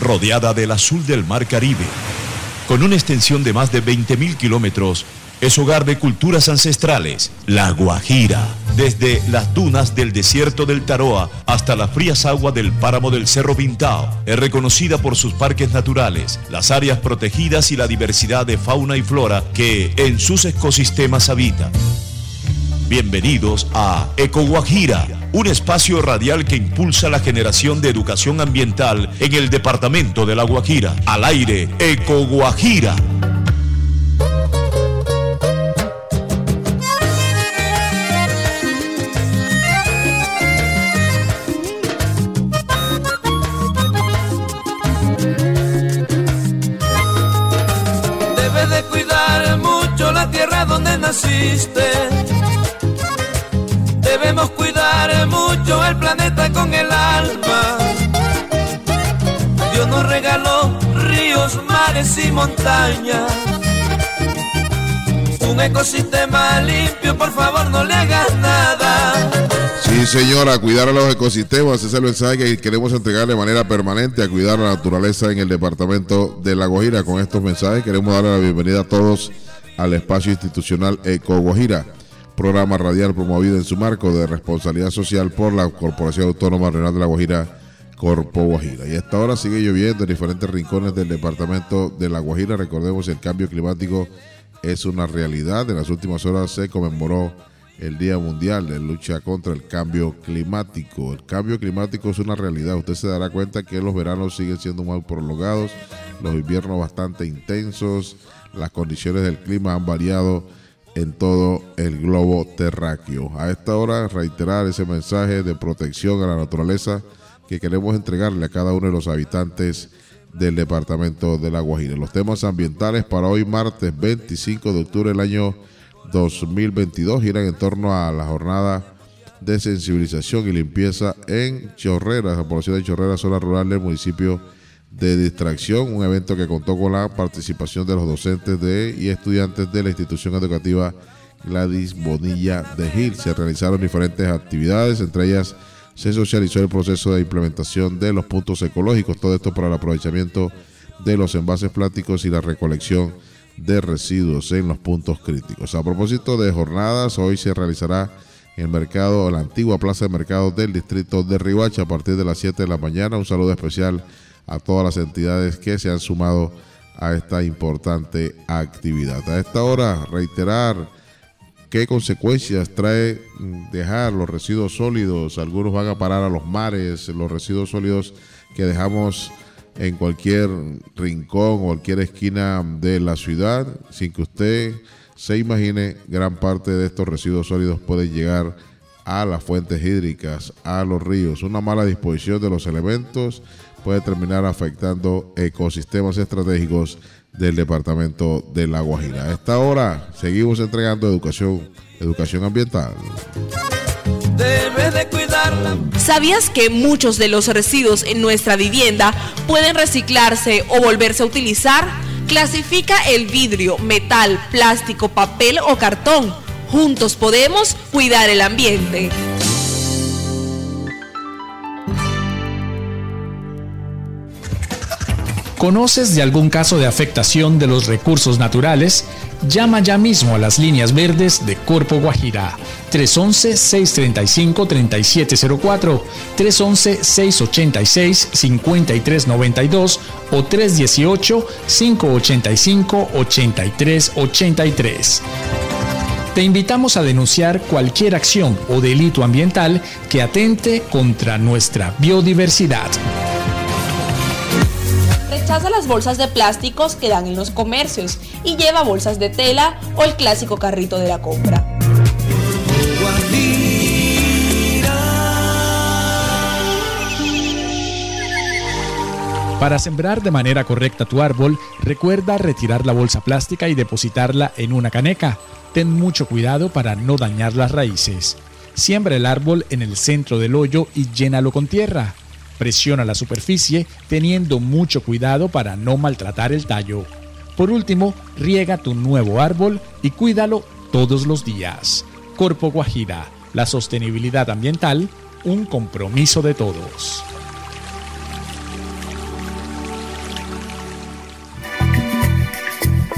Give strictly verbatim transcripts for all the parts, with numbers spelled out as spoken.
rodeada del azul del Mar Caribe. Con una extensión de más de veinte mil kilómetros, es hogar de culturas ancestrales, La Guajira. Desde las dunas del desierto del Taroa hasta las frías aguas del páramo del Cerro Pintao, es reconocida por sus parques naturales, las áreas protegidas y la diversidad de fauna y flora que en sus ecosistemas habitan. Bienvenidos a Eco Guajira, un espacio radial que impulsa la generación de educación ambiental en el departamento de La Guajira. Al aire, Eco Guajira. Debes de cuidar mucho la tierra donde naciste. Debemos cuidar mucho el planeta con el alma. Dios nos regaló ríos, mares y montañas. Un ecosistema limpio, por favor no le hagas nada. Sí, señora, cuidar a los ecosistemas, ese es el mensaje que queremos entregar de manera permanente, a cuidar la naturaleza en el departamento de La Guajira. Con estos mensajes queremos darle la bienvenida a todos al espacio institucional Eco Guajira, programa radial promovido en su marco de responsabilidad social por la Corporación Autónoma Regional de La Guajira, Corpo Guajira. Y a esta hora sigue lloviendo en diferentes rincones del departamento de La Guajira. Recordemos, el cambio climático es una realidad. En las últimas horas se conmemoró el Día Mundial de Lucha contra el Cambio Climático. El cambio climático es una realidad. Usted se dará cuenta que los veranos siguen siendo muy prolongados, los inviernos bastante intensos, las condiciones del clima han variado en todo el globo terráqueo. A esta hora, reiterar ese mensaje de protección a la naturaleza que queremos entregarle a cada uno de los habitantes del departamento de La Guajira. Los temas ambientales para hoy, martes veinticinco de octubre del año dos mil veintidós, giran en torno a la jornada de sensibilización y limpieza en Chorreras, la población de Chorreras, zona rural del municipio de Distracción, un evento que contó con la participación de los docentes de y estudiantes de la institución educativa Gladys Bonilla de Gil. Se realizaron diferentes actividades, entre ellas se socializó el proceso de implementación de los puntos ecológicos, todo esto para el aprovechamiento de los envases plásticos y la recolección de residuos en los puntos críticos. A propósito de jornadas, hoy se realizará en el mercado, la antigua plaza de mercado del distrito de Riohacha, a partir de las siete de la mañana. Un saludo especial a todas las entidades que se han sumado a esta importante actividad. A esta hora, reiterar qué consecuencias trae dejar los residuos sólidos. Algunos van a parar a los mares, los residuos sólidos que dejamos en cualquier rincón o cualquier esquina de la ciudad, sin que usted se imagine. Gran parte de estos residuos sólidos pueden llegar a las fuentes hídricas, a los ríos. Una mala disposición de los elementos puede terminar afectando ecosistemas estratégicos del departamento de La Guajira. A esta hora seguimos entregando educación, educación ambiental. Debes de cuidarla. ¿Sabías que muchos de los residuos en nuestra vivienda pueden reciclarse o volverse a utilizar? Clasifica el vidrio, metal, plástico, papel o cartón. Juntos podemos cuidar el ambiente. ¿Conoces de algún caso de afectación de los recursos naturales? Llama ya mismo a las líneas verdes de Corpo Guajira. tres once, seis treinta y cinco, treinta y siete cero cuatro, tres once, seis ochenta y seis, cincuenta y tres noventa y dos o tres dieciocho, cinco ochenta y cinco, ochenta y tres ochenta y tres. Te invitamos a denunciar cualquier acción o delito ambiental que atente contra nuestra biodiversidad. Rechaza las bolsas de plásticos que dan en los comercios y lleva bolsas de tela o el clásico carrito de la compra. Para sembrar de manera correcta tu árbol, recuerda retirar la bolsa plástica y depositarla en una caneca. Ten mucho cuidado para no dañar las raíces. Siembra el árbol en el centro del hoyo y llénalo con tierra. Presiona la superficie teniendo mucho cuidado para no maltratar el tallo. Por último, riega tu nuevo árbol y cuídalo todos los días. Corpo Guajira, la sostenibilidad ambiental, un compromiso de todos.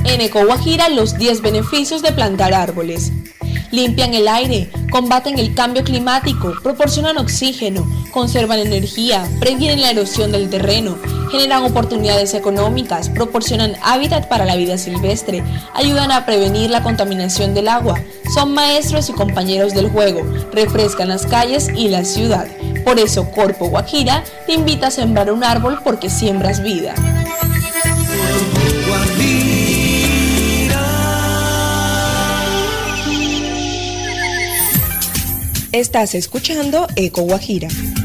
En Eco Guajira, los diez beneficios de plantar árboles. Limpian el aire, combaten el cambio climático, proporcionan oxígeno, conservan energía, previenen la erosión del terreno, generan oportunidades económicas, proporcionan hábitat para la vida silvestre, ayudan a prevenir la contaminación del agua, son maestros y compañeros del juego, refrescan las calles y la ciudad. Por eso Corpo Guajira te invita a sembrar un árbol porque siembras vida. Estás escuchando Eco Guajira.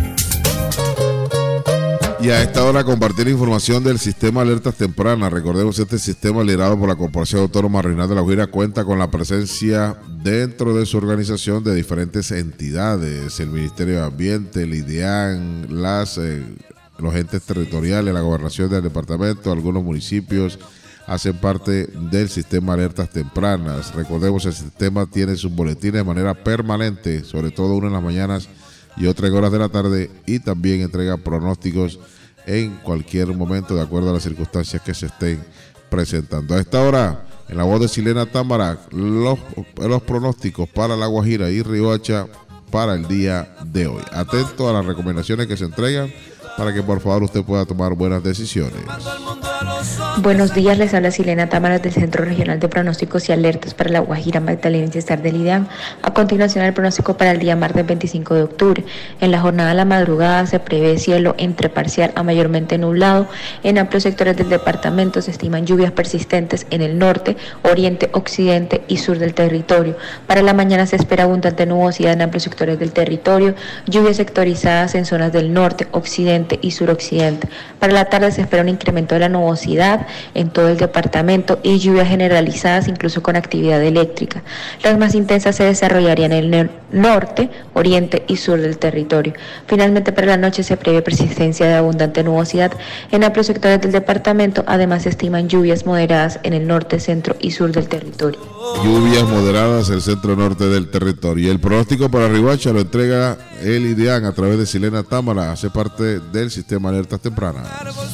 Y a esta hora compartir información del sistema Alertas Tempranas. Recordemos, este sistema liderado por la Corporación Autónoma Regional de La Guajira cuenta con la presencia dentro de su organización de diferentes entidades: el Ministerio de Ambiente, el IDEAN, las, eh, los entes territoriales, la gobernación del departamento, algunos municipios hacen parte del sistema Alertas Tempranas. Recordemos, el sistema tiene sus boletines de manera permanente, sobre todo uno en las mañanas y otra en horas de la tarde, y también entrega pronósticos en cualquier momento de acuerdo a las circunstancias que se estén presentando. A esta hora, en la voz de Silena Támara, los, los pronósticos para La Guajira y Riohacha para el día de hoy. Atento a las recomendaciones que se entregan para que por favor usted pueda tomar buenas decisiones. Buenos días, les habla Silena Támara del Centro Regional de Pronósticos y Alertas para La Guajira, Magdalena y Cesar del IDEAN. A continuación, el pronóstico para el día martes veinticinco de octubre. En la jornada de la madrugada se prevé cielo entre parcial a mayormente nublado. En amplios sectores del departamento se estiman lluvias persistentes en el norte, oriente, occidente y sur del territorio. Para la mañana se espera abundante nubosidad en amplios sectores del territorio, lluvias sectorizadas en zonas del norte, occidente y suroccidente. Para la tarde se espera un incremento de la nubosidad en todo el departamento y lluvias generalizadas, incluso con actividad eléctrica. Las más intensas se desarrollarían en el norte, oriente y sur del territorio. Finalmente, para la noche se prevé persistencia de abundante nubosidad en amplios sectores del departamento. Además, se estiman lluvias moderadas en el norte, centro y sur del territorio. Lluvias moderadas en el centro norte del territorio. Y el pronóstico para Riohacha lo entrega el IDEAN a través de Silena Támara, hace parte del sistema Alertas Tempranas.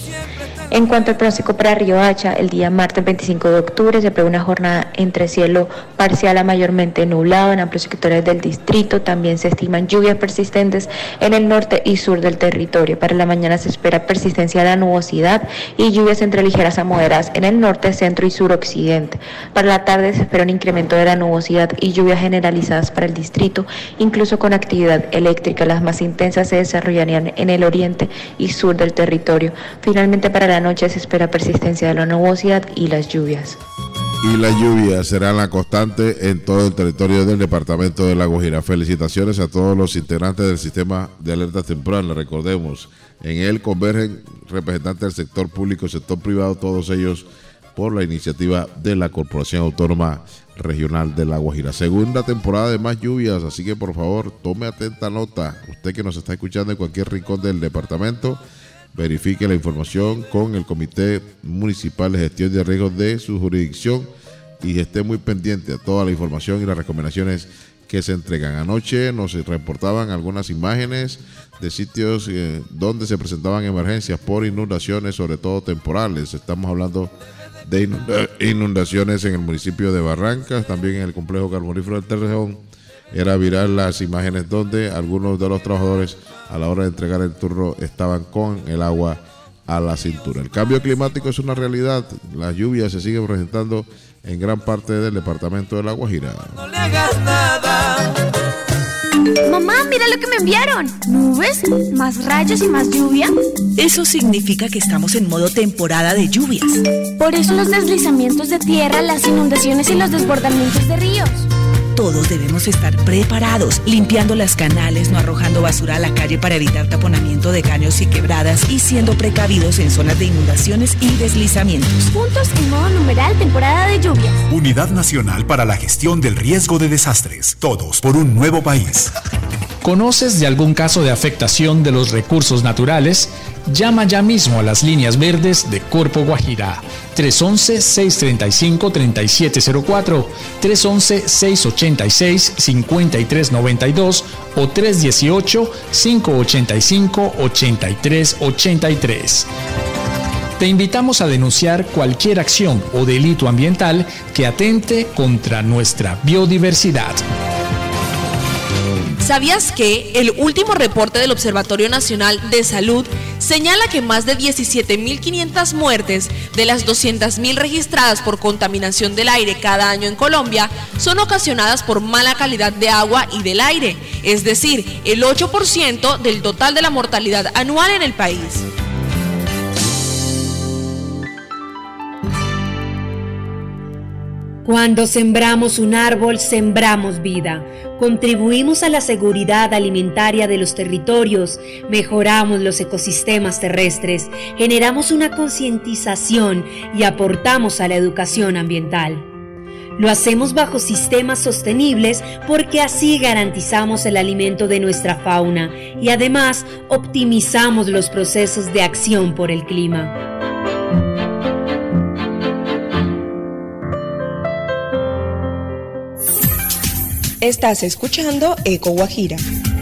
En cuanto al pronóstico para Riohacha, el día martes veinticinco de octubre se prevé una jornada entre cielo parcial a mayormente nublado en amplios sectores del distrito. También se estiman lluvias persistentes en el norte y sur del territorio. Para la mañana se espera persistencia de la nubosidad y lluvias entre ligeras a moderadas en el norte, centro y suroccidente. Para la tarde se espera un incremento de la nubosidad y lluvias generalizadas para el distrito, incluso con actividad eléctrica. Las más intensas se desarrollarían en el oriente y sur del territorio. Finalmente, para la noche se espera persistencia de la nubosidad y las lluvias. Y la lluvia será la constante en todo el territorio del departamento de La Guajira. Felicitaciones a todos los integrantes del sistema de alertas tempranas. Recordemos, en él convergen representantes del sector público y sector privado, todos ellos por la iniciativa de la Corporación Autónoma Regional de La Guajira. Segunda temporada de más lluvias, así que por favor tome atenta nota. Usted que nos está escuchando en cualquier rincón del departamento, verifique la información con el Comité Municipal de Gestión de Riesgos de su jurisdicción y esté muy pendiente a toda la información y las recomendaciones que se entregan. Anoche nos reportaban algunas imágenes de sitios eh, donde se presentaban emergencias por inundaciones, sobre todo temporales. Estamos hablando de inunda- inundaciones en el municipio de Barrancas, también en el complejo carbonífero del Terrejón. Era viral las imágenes donde algunos de los trabajadores a la hora de entregar el turno estaban con el agua a la cintura. El cambio climático es una realidad. Las lluvias se siguen presentando en gran parte del departamento de La Guajira. No le hagas nada. Mamá, mira lo que me enviaron. ¿Nubes? ¿Más rayos y más lluvia? Eso significa que estamos en modo temporada de lluvias. Por eso los deslizamientos de tierra, las inundaciones y los desbordamientos de ríos. Todos debemos estar preparados, limpiando las canales, no arrojando basura a la calle para evitar taponamiento de caños y quebradas y siendo precavidos en zonas de inundaciones y deslizamientos. Juntos en modo numeral temporada de lluvias. Unidad Nacional para la Gestión del Riesgo de Desastres. Todos por un nuevo país. ¿Conoces de algún caso de afectación de los recursos naturales? Llama ya mismo a las líneas verdes de Corpo Guajira. tres once, seis treinta y cinco, treinta y siete cero cuatro, tres once, seis ochenta y seis, cincuenta y tres noventa y dos o tres dieciocho, cinco ochenta y cinco, ochenta y tres ochenta y tres. Te invitamos a denunciar cualquier acción o delito ambiental que atente contra nuestra biodiversidad. ¿Sabías que el último reporte del Observatorio Nacional de Salud señala que más de diecisiete mil quinientas muertes de las doscientas mil registradas por contaminación del aire cada año en Colombia son ocasionadas por mala calidad de agua y del aire, es decir, el ocho por ciento del total de la mortalidad anual en el país? Cuando sembramos un árbol, sembramos vida. Contribuimos a la seguridad alimentaria de los territorios, mejoramos los ecosistemas terrestres, generamos una concientización y aportamos a la educación ambiental. Lo hacemos bajo sistemas sostenibles porque así garantizamos el alimento de nuestra fauna y además optimizamos los procesos de acción por el clima. Estás escuchando Eco Guajira.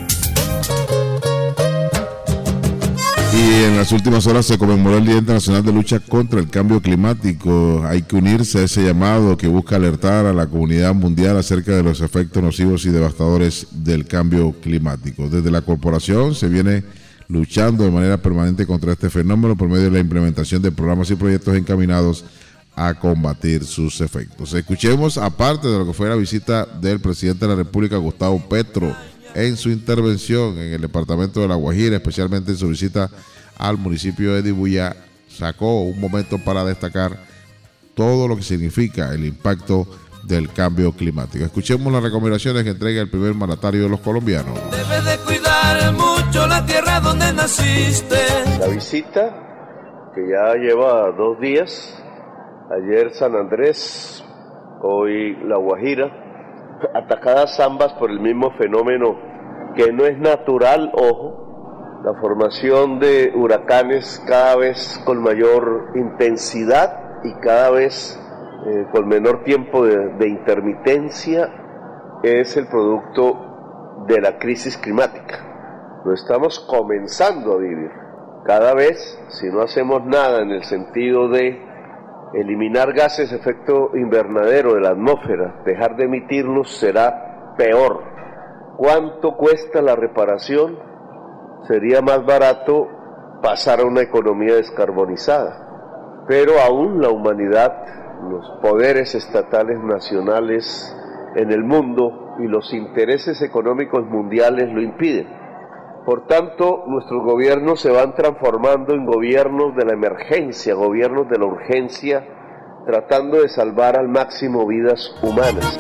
Y en las últimas horas se conmemoró el Día Internacional de Lucha contra el Cambio Climático. Hay que unirse a ese llamado que busca alertar a la comunidad mundial acerca de los efectos nocivos y devastadores del cambio climático. Desde la corporación se viene luchando de manera permanente contra este fenómeno por medio de la implementación de programas y proyectos encaminados a combatir sus efectos. Escuchemos, aparte de lo que fue la visita del presidente de la República, Gustavo Petro, en su intervención en el departamento de La Guajira, especialmente en su visita al municipio de Dibuyá, sacó un momento para destacar todo lo que significa el impacto del cambio climático. Escuchemos las recomendaciones que entrega el primer mandatario de los colombianos. Debes de cuidar mucho la tierra donde naciste. La visita, que ya lleva dos días, ayer San Andrés, hoy La Guajira, atacadas ambas por el mismo fenómeno que no es natural, ojo, la formación de huracanes cada vez con mayor intensidad y cada vez eh, con menor tiempo de, de intermitencia, es el producto de la crisis climática. Lo estamos comenzando a vivir. Cada vez, si no hacemos nada en el sentido de eliminar gases de efecto invernadero de la atmósfera, dejar de emitirlos, será peor. ¿Cuánto cuesta la reparación? Sería más barato pasar a una economía descarbonizada. Pero aún la humanidad, los poderes estatales nacionales en el mundo y los intereses económicos mundiales lo impiden. Por tanto, nuestros gobiernos se van transformando en gobiernos de la emergencia, gobiernos de la urgencia, tratando de salvar al máximo vidas humanas.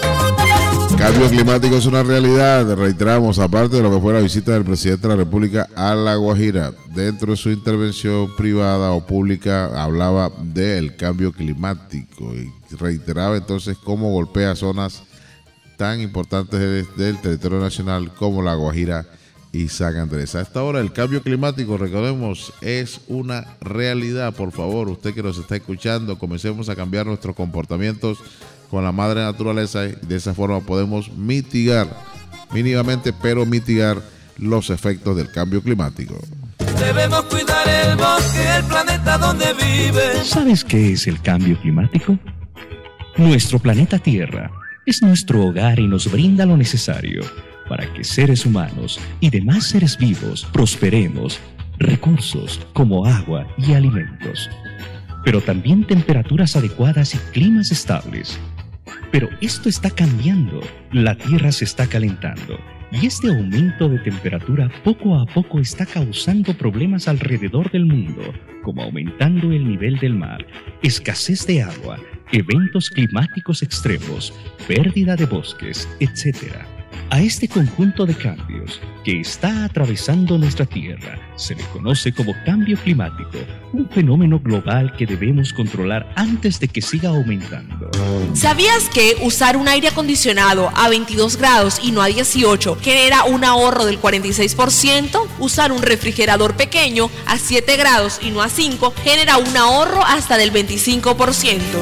Cambio climático es una realidad, reiteramos, aparte de lo que fue la visita del presidente de la República a La Guajira. Dentro de su intervención privada o pública hablaba del cambio climático y reiteraba entonces cómo golpea zonas tan importantes del, del territorio nacional como La Guajira y San Andrés. A esta hora el cambio climático, recordemos, es una realidad. Por favor, usted que nos está escuchando, comencemos a cambiar nuestros comportamientos con la madre naturaleza y de esa forma podemos mitigar, mínimamente, pero mitigar los efectos del cambio climático. Debemos cuidar el bosque, el planeta donde vive. ¿Sabes qué es el cambio climático? Nuestro planeta Tierra es nuestro hogar y nos brinda lo necesario para que seres humanos y demás seres vivos prosperemos, recursos como agua y alimentos, pero también temperaturas adecuadas y climas estables. Pero esto está cambiando, la Tierra se está calentando y este aumento de temperatura poco a poco está causando problemas alrededor del mundo, como aumentando el nivel del mar, escasez de agua, eventos climáticos extremos, pérdida de bosques, etcétera. A este conjunto de cambios que está atravesando nuestra Tierra se le conoce como cambio climático, un fenómeno global que debemos controlar antes de que siga aumentando. ¿Sabías que usar un aire acondicionado a veintidós grados y no a dieciocho genera un ahorro del cuarenta y seis por ciento? Usar un refrigerador pequeño a siete grados y no a cinco genera un ahorro hasta del veinticinco por ciento.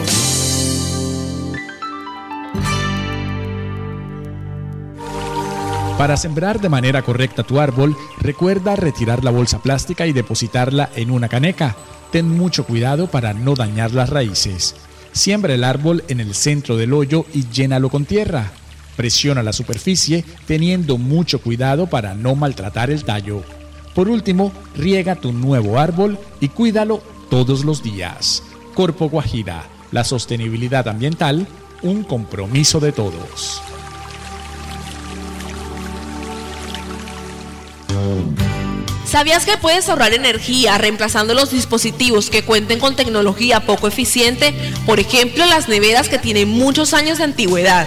Para sembrar de manera correcta tu árbol, recuerda retirar la bolsa plástica y depositarla en una caneca. Ten mucho cuidado para no dañar las raíces. Siembra el árbol en el centro del hoyo y llénalo con tierra. Presiona la superficie teniendo mucho cuidado para no maltratar el tallo. Por último, riega tu nuevo árbol y cuídalo todos los días. Corpo Guajira, la sostenibilidad ambiental, un compromiso de todos. ¿Sabías que puedes ahorrar energía reemplazando los dispositivos que cuenten con tecnología poco eficiente? Por ejemplo, las neveras que tienen muchos años de antigüedad.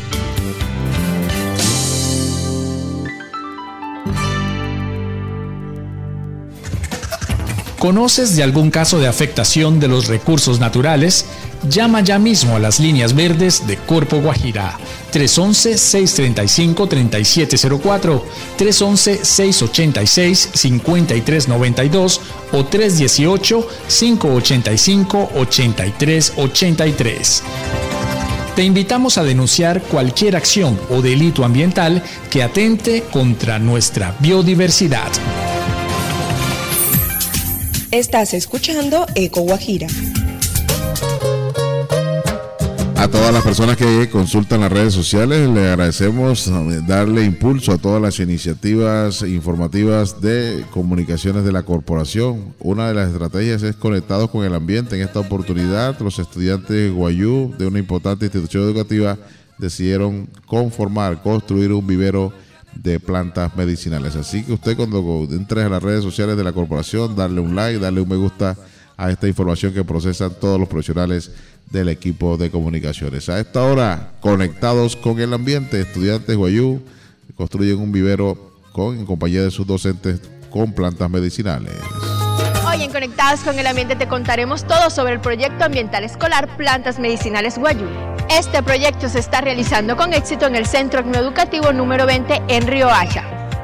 ¿Conoces de algún caso de afectación de los recursos naturales? Llama ya mismo a las líneas verdes de Corpo Guajira. tres once, seis treinta y cinco, treinta y siete cero cuatro, tres once, seis ochenta y seis, cincuenta y tres noventa y dos o tres dieciocho, cinco ochenta y cinco, ochenta y tres ochenta y tres. Te invitamos a denunciar cualquier acción o delito ambiental que atente contra nuestra biodiversidad. Estás escuchando Eco Guajira. A todas las personas que consultan las redes sociales, le agradecemos darle impulso a todas las iniciativas informativas de comunicaciones de la corporación. Una de las estrategias es conectados con el ambiente. En esta oportunidad, los estudiantes de Guayú, de una importante institución educativa, decidieron conformar, construir un vivero de plantas medicinales. Así que usted, cuando entre a las redes sociales de la corporación, darle un like, darle un me gusta a esta información que procesan todos los profesionales del equipo de comunicaciones. A esta hora, conectados con el ambiente, estudiantes Guayú construyen un vivero con, en compañía de sus docentes con plantas medicinales. Hoy en Conectados con el Ambiente te contaremos todo sobre el proyecto ambiental escolar Plantas Medicinales Guayú. Este proyecto se está realizando con éxito en el Centro Educativo número veinte en Riohacha.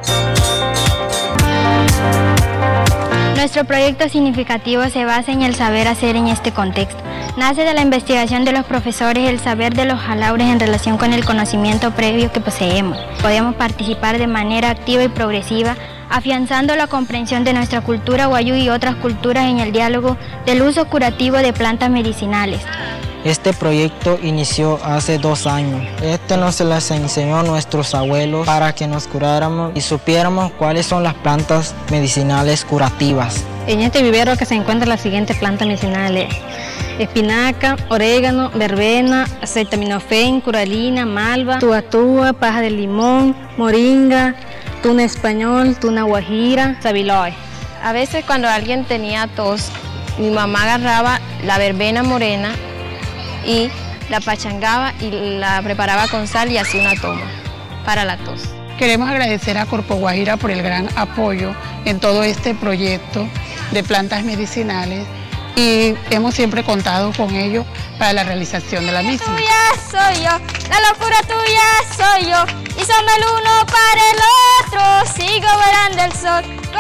Nuestro proyecto significativo se basa en el saber hacer en este contexto. Nace de la investigación de los profesores, el saber de los jalaures en relación con el conocimiento previo que poseemos. Podemos participar de manera activa y progresiva, afianzando la comprensión de nuestra cultura guayú y otras culturas en el diálogo del uso curativo de plantas medicinales. Este proyecto inició hace dos años. Este nos las enseñó a nuestros abuelos para que nos curáramos y supiéramos cuáles son las plantas medicinales curativas. En este vivero que se encuentran las siguientes plantas medicinales: espinaca, orégano, verbena, acetaminofén, coralina, malva, tuatúa, paja de limón, moringa, tuna español, tuna guajira, sabiloe. A veces cuando alguien tenía tos, mi mamá agarraba la verbena morena y la pachangaba y la preparaba con sal y hacía una toma para la tos. Queremos agradecer a Corpo Guajira por el gran apoyo en todo este proyecto de plantas medicinales y hemos siempre contado con ellos para la realización de la misma. La tuya soy yo, la locura tuya soy yo, y somos el uno para el otro, sigo volando el sol.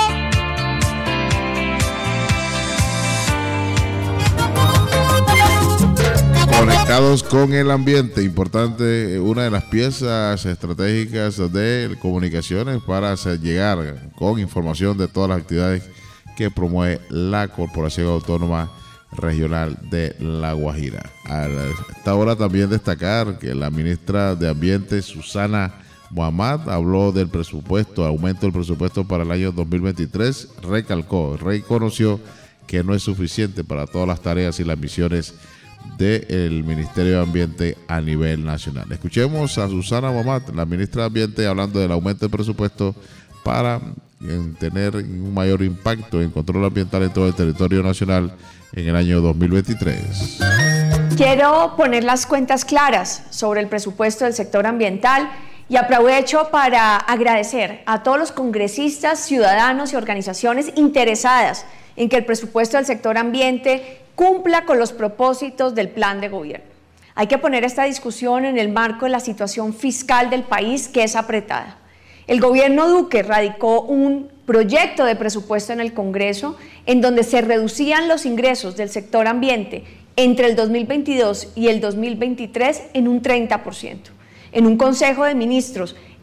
Conectados con el ambiente, importante, una de las piezas estratégicas de comunicaciones para hacer llegar con información de todas las actividades que promueve la Corporación Autónoma Regional de La Guajira. A esta hora también destacar que la ministra de Ambiente, Susana Muhammad, habló del presupuesto, aumento del presupuesto para el año dos mil veintitrés, recalcó, reconoció que no es suficiente para todas las tareas y las misiones del Ministerio de Ambiente a nivel nacional. Escuchemos a Susana Muhammad, la ministra de Ambiente, hablando del aumento del presupuesto para tener un mayor impacto en control ambiental en todo el territorio nacional en el año dos mil veintitrés. Quiero poner las cuentas claras sobre el presupuesto del sector ambiental y aprovecho para agradecer a todos los congresistas, ciudadanos y organizaciones interesadas en que el presupuesto del sector ambiente cumpla con los propósitos del plan de gobierno. Hay que poner esta discusión en el marco de la situación fiscal del país, que es apretada. El gobierno Duque radicó un proyecto de presupuesto en el Congreso en donde se reducían los ingresos del sector ambiente entre el dos mil veintidós y el dos mil veintitrés en un treinta por ciento. En un Consejo de Ministros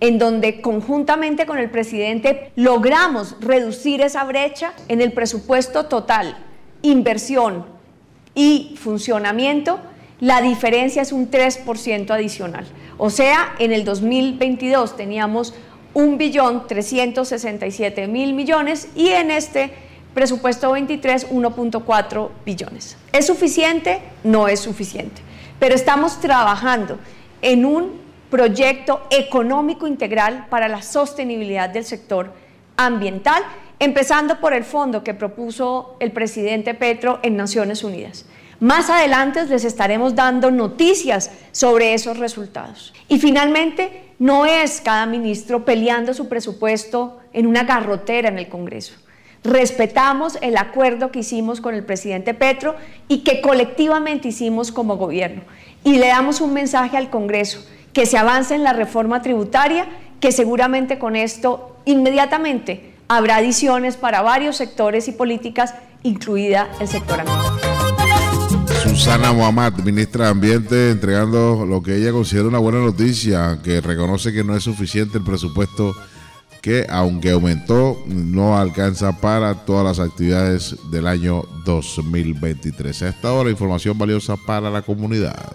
en donde conjuntamente con el presidente logramos reducir esa brecha en el presupuesto total, inversión y funcionamiento. La diferencia es un tres por ciento adicional. O sea, en el dos mil veintidós teníamos un billón trescientos sesenta y siete mil millones y en este presupuesto veintitrés, uno punto cuatro billones. ¿Es suficiente? No es suficiente. Pero estamos trabajando en un proyecto económico integral para la sostenibilidad del sector ambiental, empezando por el fondo que propuso el presidente Petro en Naciones Unidas. Más adelante les estaremos dando noticias sobre esos resultados. Y finalmente, no es cada ministro peleando su presupuesto en una garrotera en el Congreso. Respetamos el acuerdo que hicimos con el presidente Petro y que colectivamente hicimos como gobierno. Y le damos un mensaje al Congreso, que se avance en la reforma tributaria, que seguramente con esto inmediatamente habrá adiciones para varios sectores y políticas, incluida el sector ambiental. Susana Mohamed, ministra de Ambiente, entregando lo que ella considera una buena noticia, que reconoce que no es suficiente el presupuesto que, aunque aumentó, no alcanza para todas las actividades del año dos mil veintitrés. A esta hora, información valiosa para la comunidad.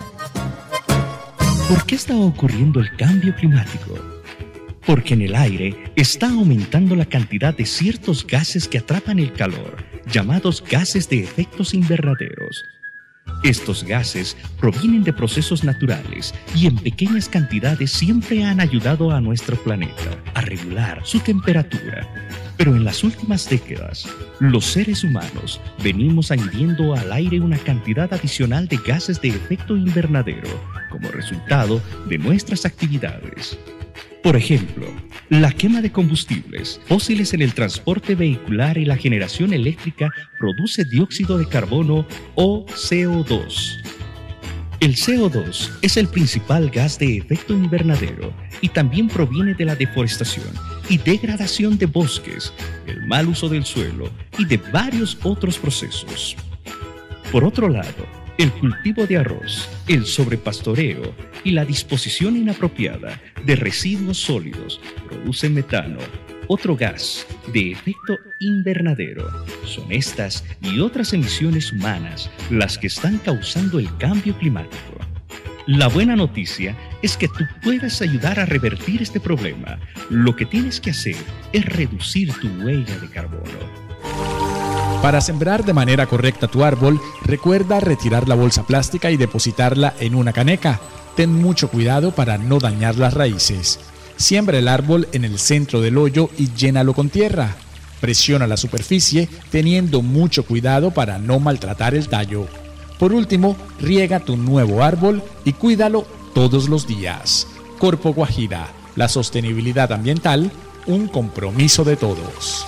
¿Por qué está ocurriendo el cambio climático? Porque en el aire está aumentando la cantidad de ciertos gases que atrapan el calor, llamados gases de efectos invernaderos. Estos gases provienen de procesos naturales y en pequeñas cantidades siempre han ayudado a nuestro planeta a regular su temperatura. Pero en las últimas décadas, los seres humanos venimos añadiendo al aire una cantidad adicional de gases de efecto invernadero como resultado de nuestras actividades. Por ejemplo, la quema de combustibles fósiles en el transporte vehicular y la generación eléctrica produce dióxido de carbono o C O dos. El C O dos es el principal gas de efecto invernadero y también proviene de la deforestación y degradación de bosques, el mal uso del suelo y de varios otros procesos. Por otro lado, el cultivo de arroz, el sobrepastoreo y la disposición inapropiada de residuos sólidos producen metano, otro gas de efecto invernadero. Son estas y otras emisiones humanas las que están causando el cambio climático. La buena noticia es que tú puedes ayudar a revertir este problema. Lo que tienes que hacer es reducir tu huella de carbono. Para sembrar de manera correcta tu árbol, recuerda retirar la bolsa plástica y depositarla en una caneca. Ten mucho cuidado para no dañar las raíces. Siembra el árbol en el centro del hoyo y llénalo con tierra. Presiona la superficie teniendo mucho cuidado para no maltratar el tallo. Por último, riega tu nuevo árbol y cuídalo todos los días. Corpo Guajira, la sostenibilidad ambiental, un compromiso de todos.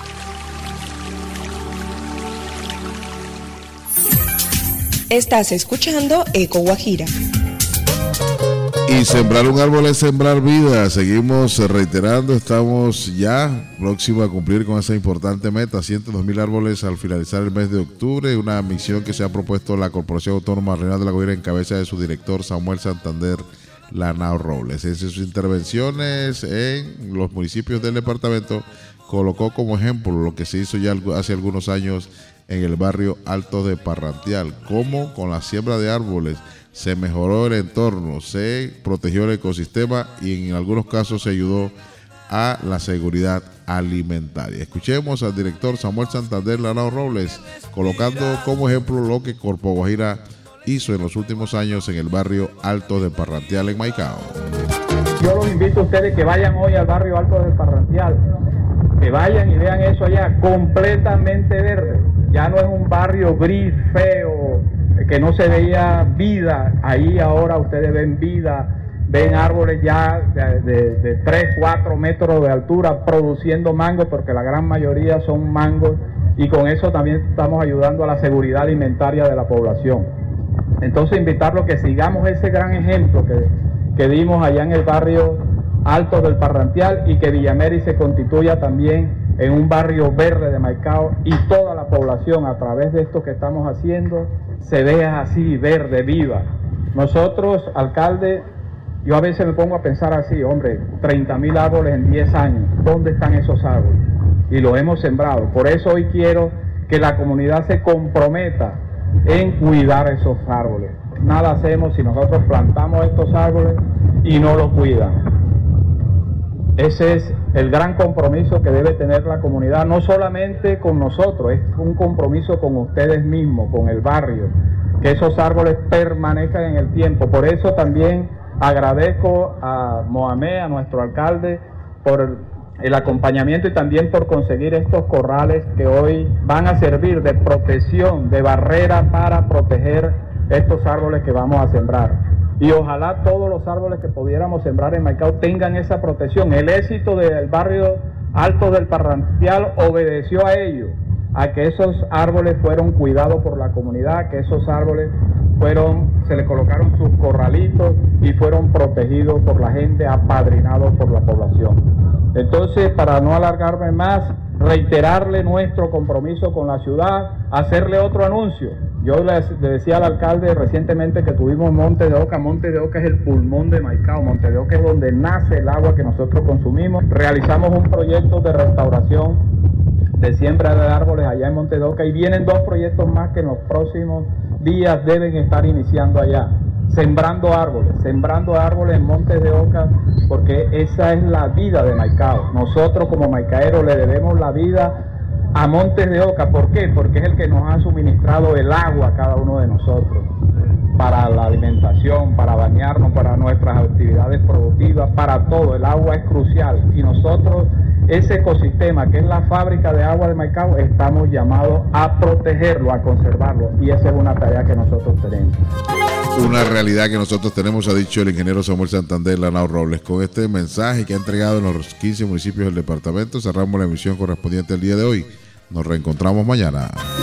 Estás escuchando Eco Guajira. Y sembrar un árbol es sembrar vida. Seguimos reiterando, estamos ya próximos a cumplir con esa importante meta, ciento dos mil árboles al finalizar el mes de octubre, una misión que se ha propuesto la Corporación Autónoma Regional de La Guajira en cabeza de su director Samuel Santander Lanao Robles. En sus intervenciones en los municipios del departamento colocó como ejemplo lo que se hizo ya hace algunos años en el barrio Alto de Parrantial, cómo con la siembra de árboles se mejoró el entorno, se protegió el ecosistema y en algunos casos se ayudó a la seguridad alimentaria. Escuchemos al director Samuel Santander Lanao Robles colocando como ejemplo lo que Corpo Guajira hizo en los últimos años en el barrio Alto de Parrantial en Maicao. Yo los invito a ustedes que vayan hoy al barrio Alto de Parrantial, que vayan y vean eso allá completamente verde. Ya no es un barrio gris, feo, que no se veía vida. Ahí ahora ustedes ven vida, ven árboles ya de, de, de tres, cuatro metros de altura produciendo mangos, porque la gran mayoría son mangos, y con eso también estamos ayudando a la seguridad alimentaria de la población. Entonces invitarlos que sigamos ese gran ejemplo que, que dimos allá en el barrio Alto del Parrantial y que Villameri se constituya también en un barrio verde de Maicao y toda la población a través de esto que estamos haciendo se vea así verde, viva. Nosotros, alcalde Yo a veces me pongo a pensar así, hombre, treinta mil árboles en diez años, ¿dónde están esos árboles? Y los hemos sembrado. Por eso hoy quiero que la comunidad se comprometa en cuidar esos árboles. Nada hacemos si nosotros plantamos estos árboles y no los cuidan. Ese es el gran compromiso que debe tener la comunidad, no solamente con nosotros, es un compromiso con ustedes mismos, con el barrio, que esos árboles permanezcan en el tiempo. Por eso también agradezco a Mohamed, a nuestro alcalde, por el acompañamiento y también por conseguir estos corrales que hoy van a servir de protección, de barrera para proteger estos árboles que vamos a sembrar. Y ojalá todos los árboles que pudiéramos sembrar en Maicao tengan esa protección. El éxito del barrio Alto del Parrantial obedeció a ello, a que esos árboles fueron cuidados por la comunidad, que esos árboles fueron, se le colocaron sus corralitos y fueron protegidos por la gente, apadrinados por la población. Entonces, para no alargarme más, reiterarle nuestro compromiso con la ciudad, hacerle otro anuncio. Yo le, le decía al alcalde recientemente que tuvimos Monte de Oca. Monte de Oca es el pulmón de Maicao. Monte de Oca es donde nace el agua que nosotros consumimos. Realizamos un proyecto de restauración de siembra de árboles allá en Monte de Oca y vienen dos proyectos más que en los próximos días deben estar iniciando allá. Sembrando árboles, sembrando árboles en Montes de Oca, porque esa es la vida de Maicao. Nosotros como maicaeros le debemos la vida a Montes de Oca. ¿Por qué? Porque es el que nos ha suministrado el agua a cada uno de nosotros, para la alimentación, para bañarnos, para nuestras actividades productivas, para todo. El agua es crucial y nosotros, ese ecosistema que es la fábrica de agua de Maicao, estamos llamados a protegerlo, a conservarlo, y esa es una tarea que nosotros tenemos. Una realidad que nosotros tenemos, ha dicho el ingeniero Samuel Santander Lanao Robles. Con este mensaje que ha entregado en los quince municipios del departamento, cerramos la emisión correspondiente al día de hoy. Nos reencontramos mañana.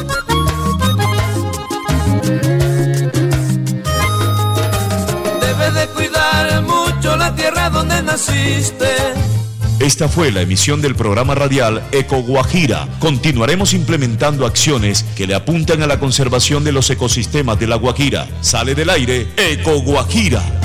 Debes de cuidar mucho la tierra donde naciste. Esta fue la emisión del programa radial Eco Guajira. Continuaremos implementando acciones que le apuntan a la conservación de los ecosistemas de La Guajira. Sale del aire Eco Guajira.